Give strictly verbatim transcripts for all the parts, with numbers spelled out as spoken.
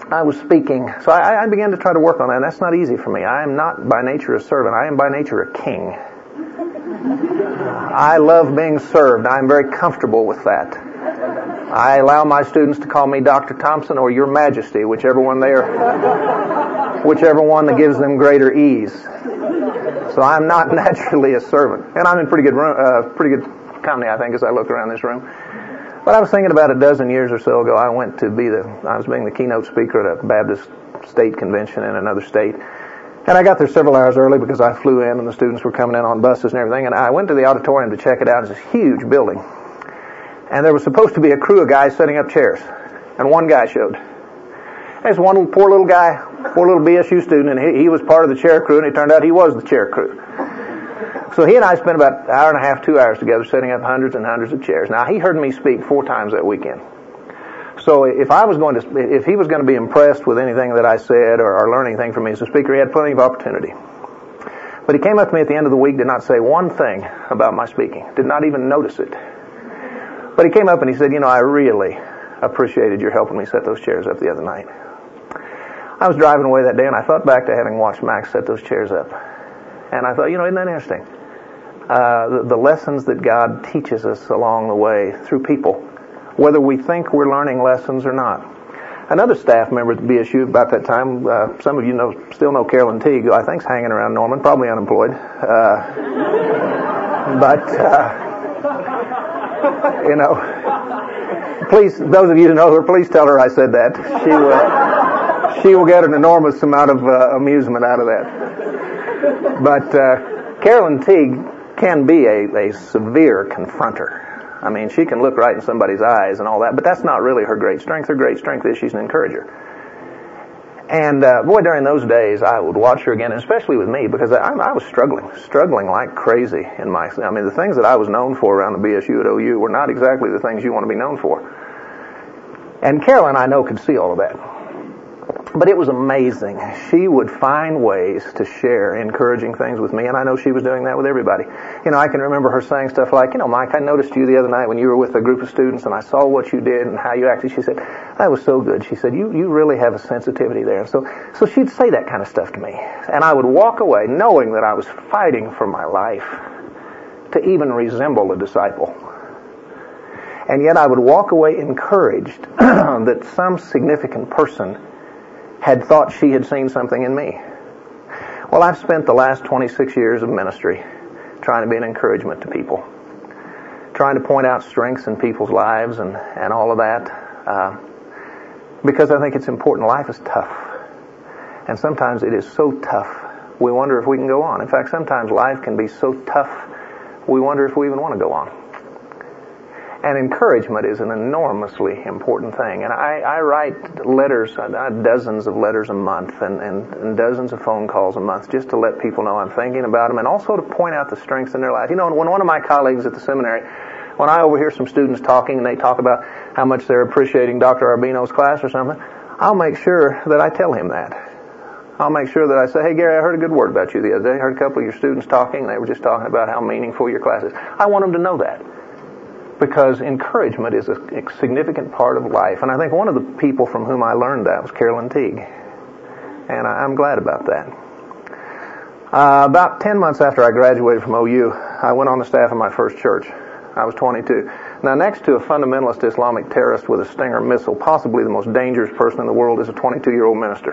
I was speaking. So I, I began to try to work on that, and that's not easy for me. I am not by nature a servant. I am by nature a king. I love being served. I am very comfortable with that. I allow my students to call me Doctor Thompson or Your Majesty, whichever one they are, whichever one that gives them greater ease. So I'm not naturally a servant, and I'm in pretty good room, uh, pretty good company, I think, as I look around this room. But I was thinking about a dozen years or so ago. I went to be the, I was being the keynote speaker at a Baptist state convention in another state. And I got there several hours early because I flew in and the students were coming in on buses and everything. And I went to the auditorium to check it out. It's this huge building. And there was supposed to be a crew of guys setting up chairs. And one guy showed. There's one little, poor little guy, poor little B S U student, and he, he was part of the chair crew, and it turned out he was the chair crew. So he and I spent about an hour and a half, two hours together setting up hundreds and hundreds of chairs. Now, he heard me speak four times that weekend. So if I was going to, if he was going to be impressed with anything that I said or, or learn anything from me as a speaker, he had plenty of opportunity. But he came up to me at the end of the week, did not say one thing about my speaking, did not even notice it. But he came up and he said, you know, I really appreciated your helping me set those chairs up the other night. I was driving away that day and I thought back to having watched Max set those chairs up. And I thought, you know, isn't that interesting? Uh, the, the lessons that God teaches us along the way through people, whether we think we're learning lessons or not. Another staff member at the B S U about that time, uh, some of you know, still know Carolyn Teague, who I think's hanging around Norman, probably unemployed. Uh, but, uh, you know, please, those of you who know her, please tell her I said that. She will, she will get an enormous amount of uh, amusement out of that. But uh, Carolyn Teague can be a, a severe confronter. I mean, she can look right in somebody's eyes and all that, but that's not really her great strength. Her great strength is she's an encourager. And uh, boy, during those days, I would watch her again, especially with me, because I, I was struggling, struggling like crazy in my. I mean, the things that I was known for around the B S U at O U were not exactly the things you want to be known for. And Carolyn, I know, could see all of that. But it was amazing. She would find ways to share encouraging things with me, and I know she was doing that with everybody. You know, I can remember her saying stuff like, you know, Mike, I noticed you the other night when you were with a group of students, and I saw what you did and how you acted. She said, that was so good. She said, you you really have a sensitivity there. And so, so she'd say that kind of stuff to me. And I would walk away knowing that I was fighting for my life to even resemble a disciple. And yet I would walk away encouraged that some significant person had thought she had seen something in me. Well, I've spent the last twenty-six years of ministry trying to be an encouragement to people, trying to point out strengths in people's lives and, and all of that, uh, because I think it's important. Life is tough, and sometimes it is so tough we wonder if we can go on. In fact, sometimes life can be so tough we wonder if we even want to go on. And encouragement is an enormously important thing. And I, I write letters, uh, dozens of letters a month and, and, and dozens of phone calls a month just to let people know I'm thinking about them and also to point out the strengths in their life. You know, when one of my colleagues at the seminary, when I overhear some students talking and they talk about how much they're appreciating Doctor Arbino's class or something, I'll make sure that I tell him that. I'll make sure that I say, hey, Gary, I heard a good word about you the other day. I heard a couple of your students talking and they were just talking about how meaningful your class is. I want them to know that. Because encouragement is a significant part of life. And I think one of the people from whom I learned that was Carolyn Teague. And I'm glad about that. Uh, about ten months after I graduated from O U, I went on the staff of my first church. I was twenty-two. Now, next to a fundamentalist Islamic terrorist with a Stinger missile, possibly the most dangerous person in the world is a twenty-two-year-old minister.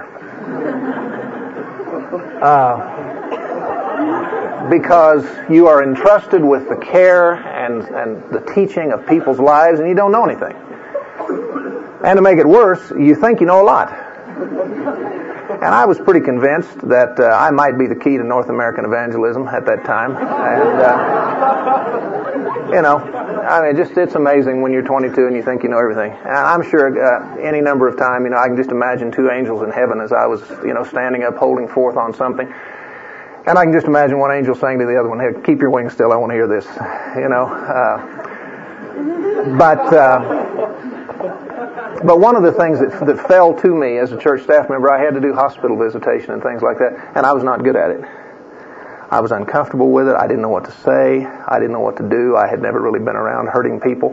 Uh, because you are entrusted with the care and, and the teaching of people's lives, and you don't know anything. And to make it worse, you think you know a lot. And I was pretty convinced that uh, I might be the key to North American evangelism at that time. And, uh, you know, I mean, just it's amazing when you're twenty-two and you think you know everything. And I'm sure uh, any number of times, you know, I can just imagine two angels in heaven as I was, you know, standing up holding forth on something. And I can just imagine one angel saying to the other one, hey, keep your wings still, I want to hear this. You know. Uh, but uh, but one of the things that, that fell to me as a church staff member, I had to do hospital visitation and things like that, and I was not good at it. I was uncomfortable with it. I didn't know what to say. I didn't know what to do. I had never really been around hurting people.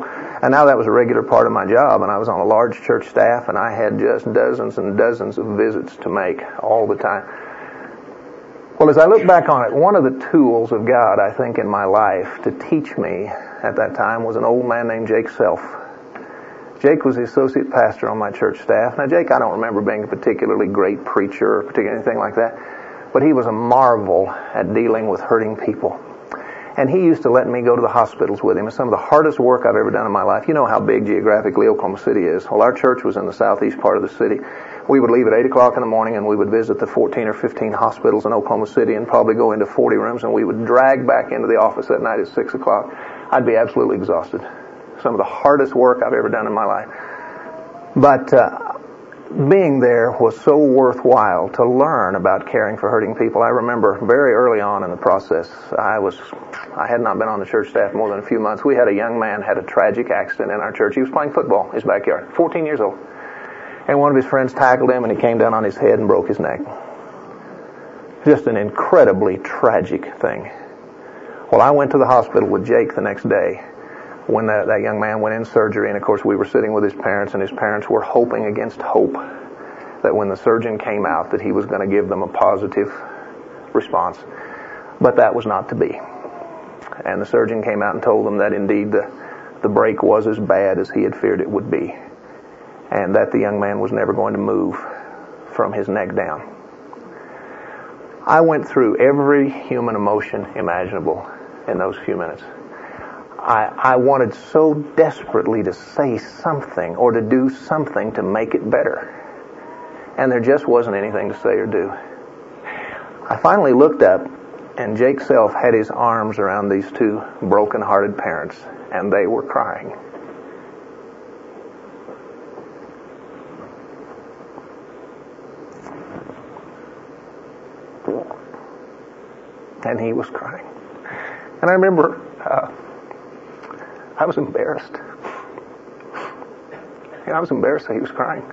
And now that was a regular part of my job, and I was on a large church staff, and I had just dozens and dozens of visits to make all the time. Well, as I look back on it, one of the tools of God, I think, in my life to teach me at that time was an old man named Jake Self. Jake was the associate pastor on my church staff. Now, Jake, I don't remember being a particularly great preacher or particularly anything like that, but he was a marvel at dealing with hurting people. And he used to let me go to the hospitals with him. It's some of the hardest work I've ever done in my life. You know how big geographically Oklahoma City is. Well, our church was in the southeast part of the city. We would leave at eight o'clock in the morning, and we would visit the fourteen or fifteen hospitals in Oklahoma City and probably go into forty rooms, and we would drag back into the office that night at six o'clock. I'd be absolutely exhausted. Some of the hardest work I've ever done in my life. But uh, being there was so worthwhile to learn about caring for hurting people. I remember very early on in the process, I was, I had not been on the church staff more than a few months. We had a young man had a tragic accident in our church. He was playing football in his backyard, fourteen years old. And one of his friends tackled him, and he came down on his head and broke his neck. Just an incredibly tragic thing. Well, I went to the hospital with Jake the next day when that, that young man went in surgery, and of course we were sitting with his parents, and his parents were hoping against hope that when the surgeon came out that he was going to give them a positive response. But that was not to be. And the surgeon came out and told them that indeed the, the break was as bad as he had feared it would be, and that the young man was never going to move from his neck down. I went through every human emotion imaginable in those few minutes. I, I wanted so desperately to say something or to do something to make it better. And there just wasn't anything to say or do. I finally looked up, and Jake Self had his arms around these two broken-hearted parents, and they were crying. And he was crying. And I remember uh, I was embarrassed. And I was embarrassed that he was crying.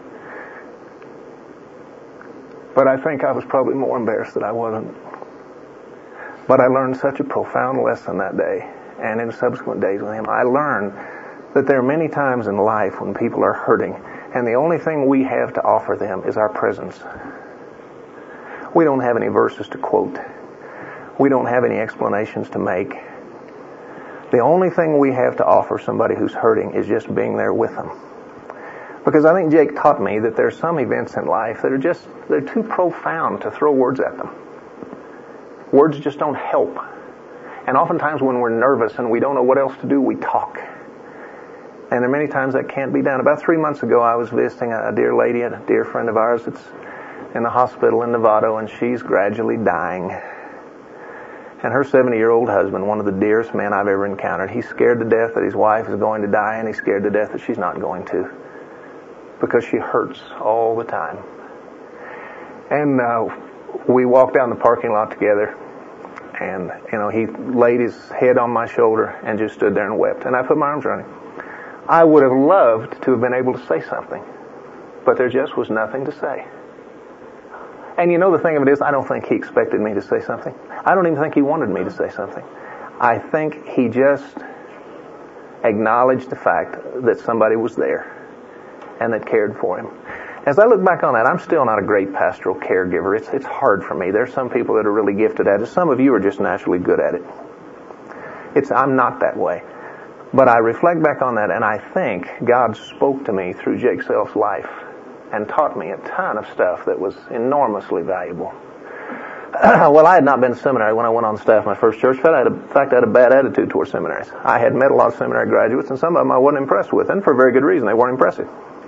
But I think I was probably more embarrassed that I wasn't. But I learned such a profound lesson that day, and in subsequent days with him. I learned that there are many times in life when people are hurting, and the only thing we have to offer them is our presence. We don't have any verses to quote. We don't have any explanations to make. The only thing we have to offer somebody who's hurting is just being there with them. Because I think Jake taught me that there's some events in life that are just, they're too profound to throw words at them. Words just don't help. And oftentimes when we're nervous and we don't know what else to do, we talk. And there are many times that can't be done. About three months ago, I was visiting a dear lady, a dear friend of ours that's in the hospital in Nevada, and she's gradually dying. And her seventy-year-old husband, one of the dearest men I've ever encountered, he's scared to death that his wife is going to die, and he's scared to death that she's not going to, because she hurts all the time. And uh, we walked down the parking lot together, and you know, he laid his head on my shoulder and just stood there and wept. And I put my arms around him. I would have loved to have been able to say something, but there just was nothing to say. And you know, the thing of it is, I don't think he expected me to say something. I don't even think he wanted me to say something. I think he just acknowledged the fact that somebody was there and that cared for him. As I look back on that, I'm still not a great pastoral caregiver. It's it's hard for me. There's some people that are really gifted at it. Some of you are just naturally good at it. It's I'm not that way. But I reflect back on that, and I think God spoke to me through Jake Self's life and taught me a ton of stuff that was enormously valuable. Well, I had not been to seminary when I went on staff my first church. In fact, I had a, in fact, I had a bad attitude towards seminaries. I had met a lot of seminary graduates, and some of them I wasn't impressed with, and for a very good reason. They weren't impressive.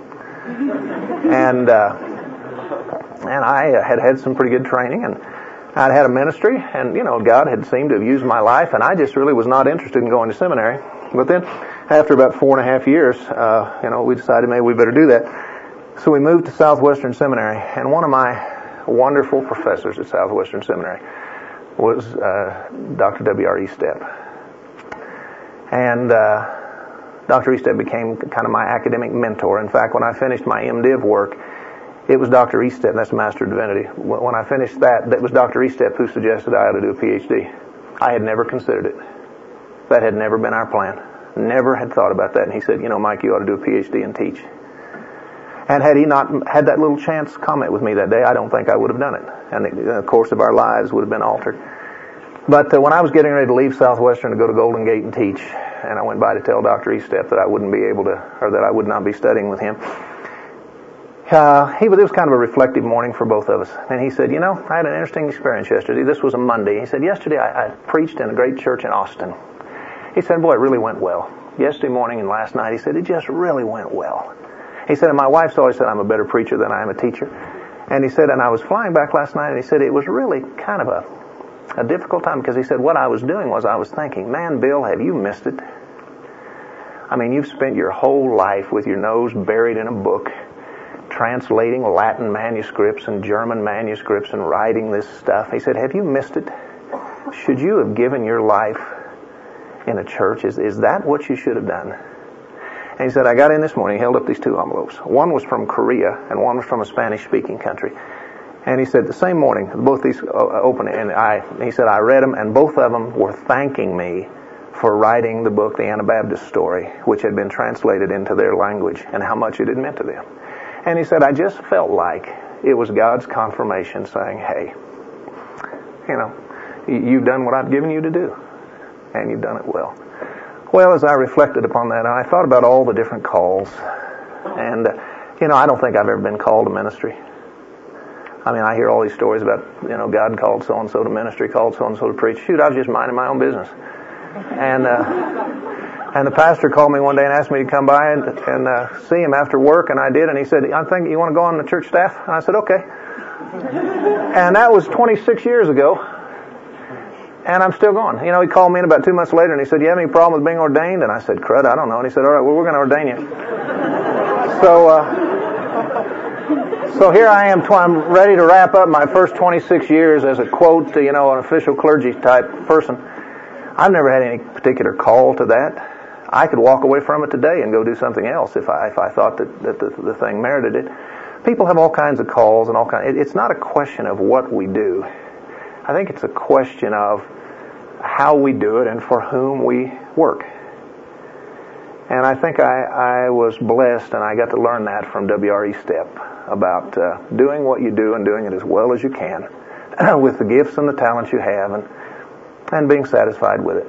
and uh, and I uh, had had some pretty good training, and I'd had a ministry, and, you know, God had seemed to have used my life, and I just really was not interested in going to seminary. But then, after about four and a half years, uh, you know, we decided maybe we better do that. So we moved to Southwestern Seminary, and one of my wonderful professors at Southwestern Seminary was uh, Doctor W R Estep. And uh, Doctor Estep became kind of my academic mentor. In fact, when I finished my MDiv work, it was Doctor Estep, and that's Master of Divinity. When I finished that, that was Doctor Estep who suggested I ought to do a P H D. I had never considered it. That had never been our plan. Never had thought about that. And he said, you know, Mike, you ought to do a P H D and teach. And had he not had that little chance comment with me that day, I don't think I would have done it. And the, the course of our lives would have been altered. But uh, when I was getting ready to leave Southwestern to go to Golden Gate and teach, and I went by to tell Doctor Estep that I wouldn't be able to, or that I would not be studying with him, uh, he was, it was kind of a reflective morning for both of us. And he said, you know, I had an interesting experience yesterday. This was a Monday. He said, yesterday I, I preached in a great church in Austin. He said, boy, it really went well. Yesterday morning and last night, he said, it just really went well. He said, and my wife's always said I'm a better preacher than I am a teacher. And he said, and I was flying back last night, and he said it was really kind of a a difficult time, because he said what I was doing was I was thinking, man, Bill, have you missed it? I mean, you've spent your whole life with your nose buried in a book, translating Latin manuscripts and German manuscripts and writing this stuff. He said, have you missed it? Should you have given your life in a church? Is, is that what you should have done? And he said, I got in this morning, he held up these two envelopes. One was from Korea and one was from a Spanish-speaking country. And he said, the same morning, both these opened, and I, he said, I read them, and both of them were thanking me for writing the book, The Anabaptist Story, which had been translated into their language, and how much it had meant to them. And he said, I just felt like it was God's confirmation saying, hey, you know, you've done what I've given you to do, and you've done it well. Well, as I reflected upon that, and I thought about all the different calls, and, uh, you know, I don't think I've ever been called to ministry. I mean, I hear all these stories about, you know, God called so-and-so to ministry, called so-and-so to preach. Shoot, I was just minding my own business. And uh, and the pastor called me one day and asked me to come by and, and uh, see him after work, and I did. And he said, I think you want to go on the church staff? And I said, okay. And that was twenty-six years ago. And I'm still going. You know, he called me in about two months later, and he said, you have any problem with being ordained? And I said, crud, I don't know. And he said, all right, well, we're going to ordain you. So, uh, So here I am, I'm ready to wrap up my first twenty-six years as a quote, you know, an official clergy type person. I've never had any particular call to that. I could walk away from it today and go do something else if I if I thought that, that the, the thing merited it. People have all kinds of calls and all kinds. It, it's not a question of what we do. I think it's a question of how we do it and for whom we work. And I think I, I was blessed, and I got to learn that from W R Estep about uh, doing what you do and doing it as well as you can with the gifts and the talents you have, and and being satisfied with it.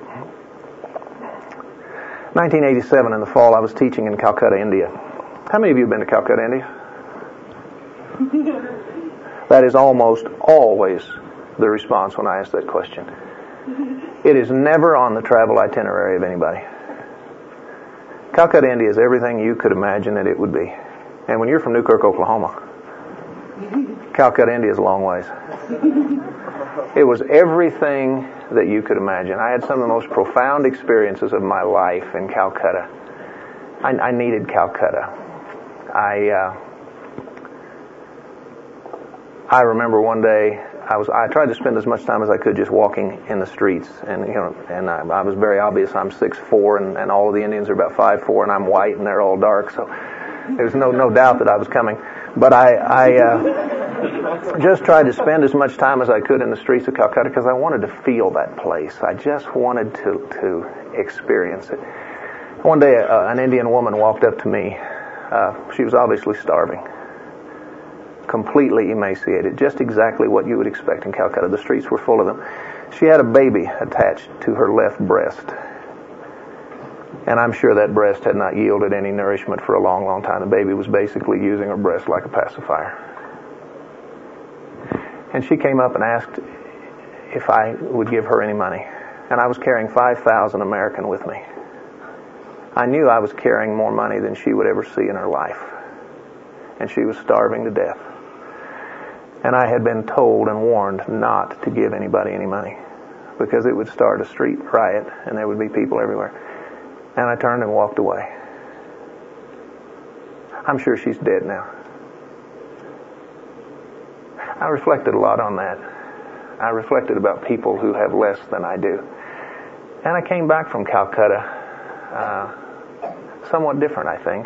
nineteen eighty-seven, in the fall, I was teaching in Calcutta, India. How many of you have been to Calcutta, India? That is almost always the response when I ask that question. It is never on the travel itinerary of anybody. Calcutta, India is everything you could imagine that it would be. And when you're from Newkirk, Oklahoma, Calcutta, India is a long ways. It was everything that you could imagine. I had some of the most profound experiences of my life in Calcutta. I, I needed Calcutta. I uh, I remember one day I was I tried to spend as much time as I could just walking in the streets, and you know, and I, I was very obvious. I'm six foot four, and, and all of the Indians are about five foot four, and I'm white, and they're all dark. So there's no no doubt that I was coming. But I I uh, just tried to spend as much time as I could in the streets of Calcutta because I wanted to feel that place. I just wanted to to experience it. One day, uh, an Indian woman walked up to me. Uh, she was obviously starving, completely emaciated, just exactly what you would expect in Calcutta. The streets were full of them. She had a baby attached to her left breast. And I'm sure that breast had not yielded any nourishment for a long, long time. The baby was basically using her breast like a pacifier. And she came up and asked if I would give her any money. And I was carrying five thousand American with me. I knew I was carrying more money than she would ever see in her life. And she was starving to death. And I had been told and warned not to give anybody any money because it would start a street riot and there would be people everywhere. And I turned and walked away. I'm sure she's dead now. I reflected a lot on that. I reflected about people who have less than I do. And I came back from Calcutta uh, somewhat different, I think.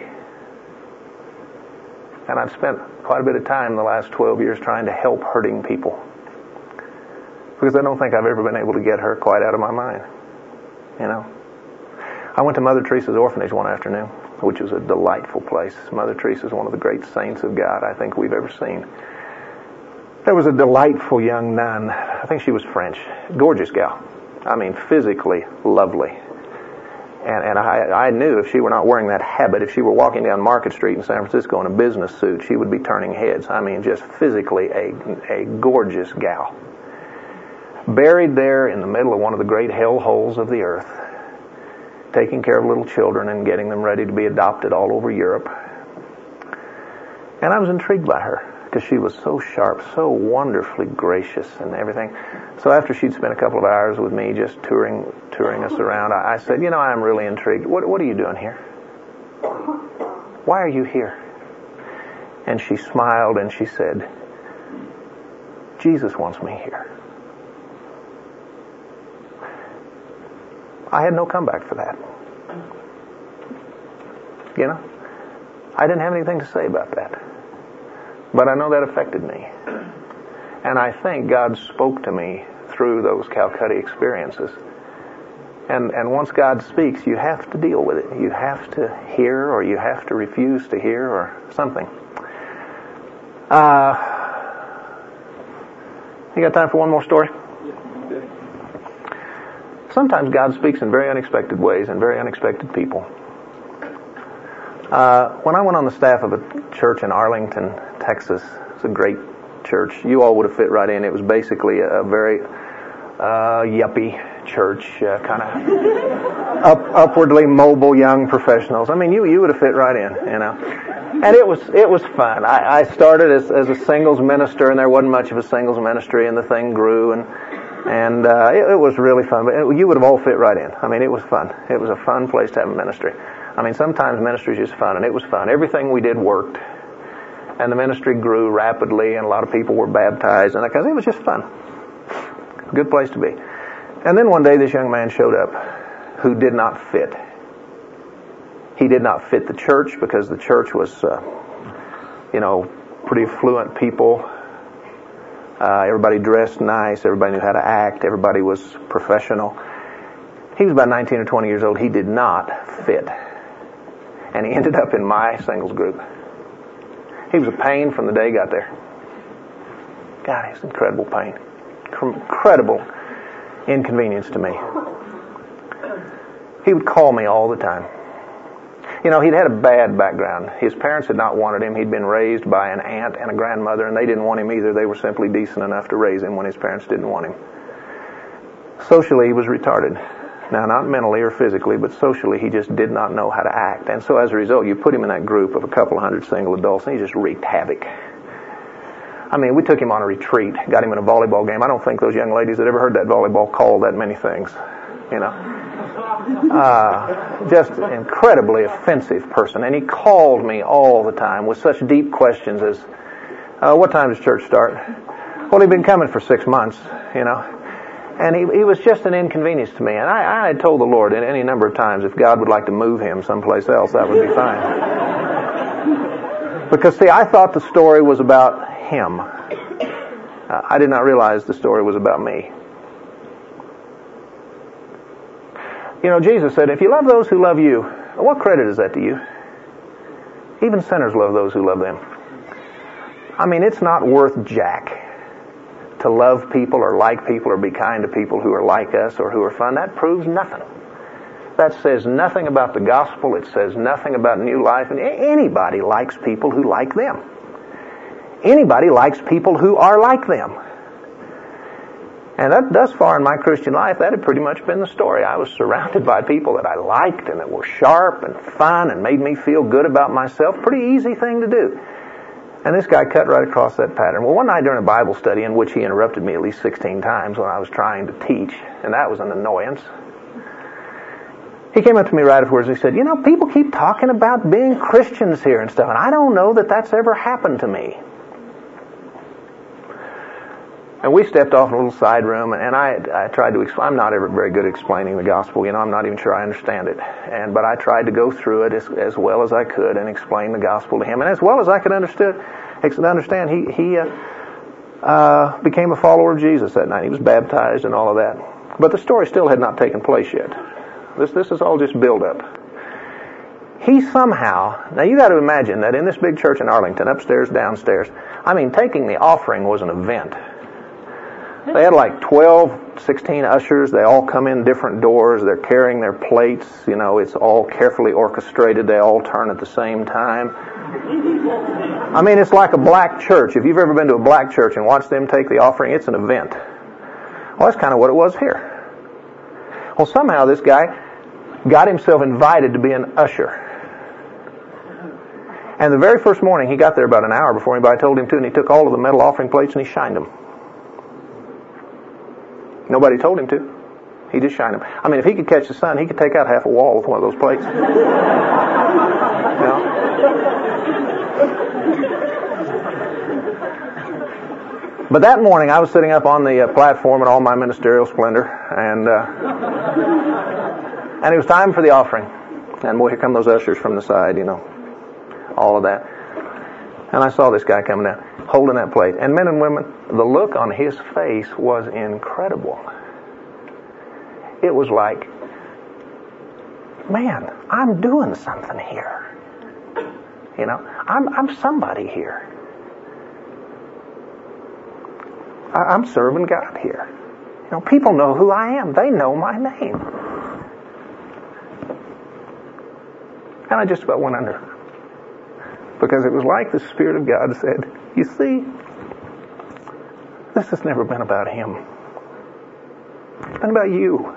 And I've spent quite a bit of time the last twelve years trying to help hurting people. Because I don't think I've ever been able to get her quite out of my mind. You know? I went to Mother Teresa's orphanage one afternoon, which was a delightful place. Mother Teresa is one of the great saints of God I think we've ever seen. There was a delightful young nun. I think she was French. Gorgeous gal. I mean, physically lovely. And, and I, I knew if she were not wearing that habit, if she were walking down Market Street in San Francisco in a business suit, she would be turning heads. I mean, just physically a, a gorgeous gal. Buried there in the middle of one of the great hell holes of the earth, taking care of little children and getting them ready to be adopted all over Europe. And I was intrigued by her because she was so sharp, so wonderfully gracious and everything. So after she'd spent a couple of hours with me just touring touring us around, I, I said, you know, I'm really intrigued. What, what are you doing here? Why are you here? And she smiled and she said, Jesus wants me here. I had no comeback for that. You know? I didn't have anything to say about that. But I know that affected me. And I think God spoke to me through those Calcutta experiences. And and once God speaks, you have to deal with it. You have to hear, or you have to refuse to hear, or something. Uh, you got time for one more story? Sometimes God speaks in very unexpected ways and very unexpected people. Uh, when I went on the staff of a church in Arlington, Texas, it's a great church. You all would have fit right in. It was basically a, a very uh, yuppie church, uh, kind of up, upwardly mobile young professionals. I mean, you you would have fit right in, you know. And it was it was fun. I, I started as as a singles minister, and there wasn't much of a singles ministry, and the thing grew, and and uh, it, it was really fun. But it, you would have all fit right in. I mean, it was fun. It was a fun place to have a ministry. I mean, sometimes ministry is just fun, and it was fun. Everything we did worked, and the ministry grew rapidly, and a lot of people were baptized, and because it was just fun. Good place to be. And then one day this young man showed up who did not fit. He did not fit the church because the church was, uh, you know, pretty affluent people. Uh, everybody dressed nice. Everybody knew how to act. Everybody was professional. He was about nineteen or twenty years old. He did not fit. And he ended up in my singles group. He was a pain from the day he got there. God, he was incredible pain. Incredible inconvenience to me. He would call me all the time. You know, he'd had a bad background. His parents had not wanted him. He'd been raised by an aunt and a grandmother, and they didn't want him either. They were simply decent enough to raise him when his parents didn't want him. Socially, he was retarded. Now, not mentally or physically, but socially, he just did not know how to act. And so as a result, you put him in that group of a couple hundred single adults, and he just wreaked havoc. I mean, we took him on a retreat, got him in a volleyball game. I don't think those young ladies that ever heard that volleyball called that many things, you know. Uh, just an incredibly offensive person. And he called me all the time with such deep questions as, uh, what time does church start? Well, he'd been coming for six months, you know. And he, he was just an inconvenience to me. And I, I had told the Lord any number of times if God would like to move him someplace else, that would be fine. Because, see, I thought the story was about him. Uh, I did not realize the story was about me. You know, Jesus said, if you love those who love you, what credit is that to you? Even sinners love those who love them. I mean, it's not worth jack to love people or like people or be kind to people who are like us or who are fun. That proves nothing. That says nothing about the gospel. It says nothing about new life. And anybody likes people who like them. Anybody likes people who are like them. And that, thus far in my Christian life, that had pretty much been the story. I was surrounded by people that I liked and that were sharp and fun and made me feel good about myself. Pretty easy thing to do. And this guy cut right across that pattern. Well, one night during a Bible study in which he interrupted me at least sixteen times when I was trying to teach, and that was an annoyance, he came up to me right afterwards and he said, you know, people keep talking about being Christians here and stuff, and I don't know that that's ever happened to me. And we stepped off in a little side room, and I I tried to explain. I'm not ever very good at explaining the gospel. You know, I'm not even sure I understand it. And but I tried to go through it as, as well as I could and explain the gospel to him. And as well as I could understood, understand, he he uh, uh, became a follower of Jesus that night. He was baptized and all of that. But the story still had not taken place yet. This, this is all just build-up. He somehow, now you got to imagine that in this big church in Arlington, upstairs, downstairs, I mean, taking the offering was an event. They had like twelve, sixteen ushers. They all come in different doors. They're carrying their plates. You know, it's all carefully orchestrated. They all turn at the same time. I mean, it's like a black church. If you've ever been to a black church and watched them take the offering, it's an event. Well, that's kind of what it was here. Well, somehow this guy got himself invited to be an usher. And the very first morning, he got there about an hour before anybody told him to, and he took all of the metal offering plates and he shined them. Nobody told him to. He just shined them. I mean, if he could catch the sun, he could take out half a wall with one of those plates. You know? But that morning, I was sitting up on the uh, platform in all my ministerial splendor, and uh, and it was time for the offering. And boy, here come those ushers from the side, you know, all of that. And I saw this guy coming down, holding that plate. And men and women, the look on his face was incredible. It was like, man, I'm doing something here. You know, I'm I'm somebody here. I, I'm serving God here. You know, people know who I am. They know my name. And I just about went under. Because it was like the Spirit of God said, you see, this has never been about him. It's been about you.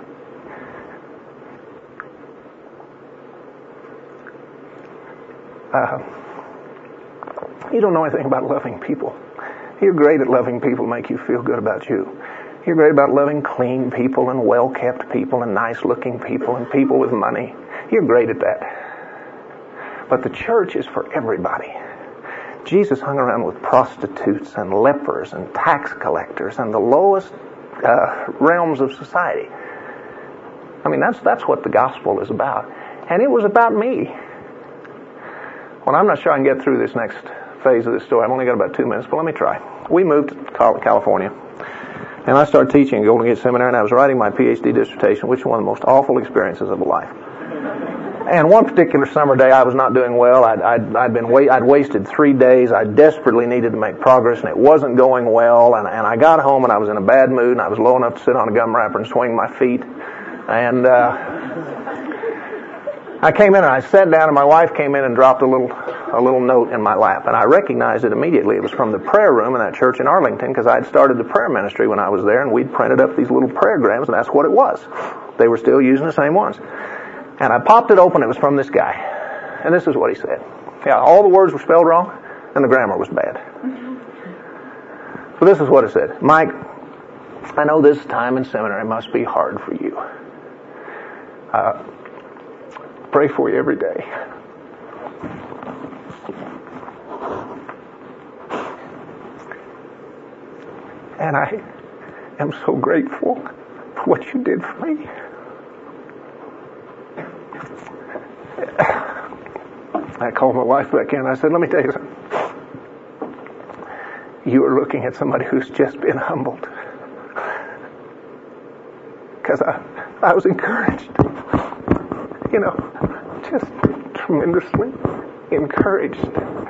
Uh, you don't know anything about loving people. You're great at loving people to make you feel good about you. You're great about loving clean people and well-kept people and nice-looking people and people with money. You're great at that. But the church is for everybody. Jesus hung around with prostitutes and lepers and tax collectors and the lowest uh, realms of society. I mean, that's that's what the gospel is about. And it was about me. Well, I'm not sure I can get through this next phase of this story. I've only got about two minutes, but let me try. We moved to California, and I started teaching at Golden Gate Seminary, and I was writing my P H D dissertation, which was one of the most awful experiences of my life. And one particular summer day, I was not doing well. I'd, I'd, I'd been wa- I'd wasted three days. I desperately needed to make progress, and it wasn't going well. And, and I got home, and I was in a bad mood, and I was low enough to sit on a gum wrapper and swing my feet. And uh, I came in, and I sat down, and my wife came in and dropped a little a little note in my lap. And I recognized it immediately. It was from the prayer room in that church in Arlington, because I'd started the prayer ministry when I was there, and we'd printed up these little prayergrams, and that's what it was. They were still using the same ones. And I popped it open. It was from this guy. And this is what he said. Yeah, all the words were spelled wrong, and the grammar was bad. So this is what it said. Mike, I know this time in seminary must be hard for you. Uh, pray for you every day. And I am so grateful for what you did for me. I called my wife back in. I said, let me tell you something. You are looking at somebody who's just been humbled. Because I, I was encouraged. You know, just tremendously encouraged.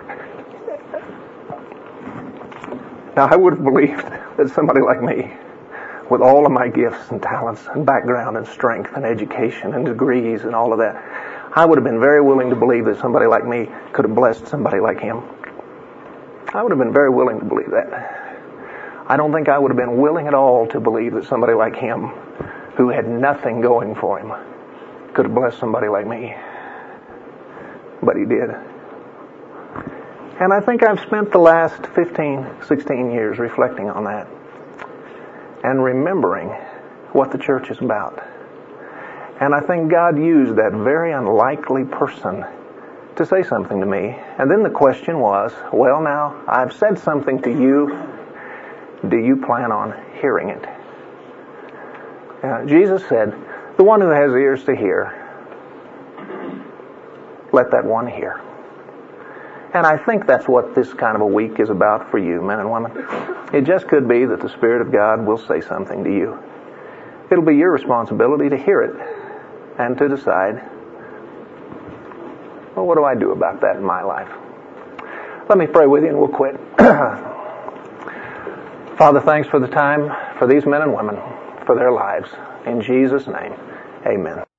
Now, I would have believed that somebody like me, with all of my gifts and talents and background and strength and education and degrees and all of that, I would have been very willing to believe that somebody like me could have blessed somebody like him. I would have been very willing to believe that. I don't think I would have been willing at all to believe that somebody like him, who had nothing going for him, could have blessed somebody like me. But he did. And I think I've spent the last fifteen, sixteen years reflecting on that and remembering what the church is about. And I think God used that very unlikely person to say something to me. And then the question was, well, now, I've said something to you. Do you plan on hearing it? Uh, Jesus said, the one who has ears to hear, let that one hear. And I think that's what this kind of a week is about for you, men and women. It just could be that the Spirit of God will say something to you. It'll be your responsibility to hear it and to decide, well, what do I do about that in my life? Let me pray with you and we'll quit. Father, thanks for the time, for these men and women, for their lives. In Jesus' name, amen.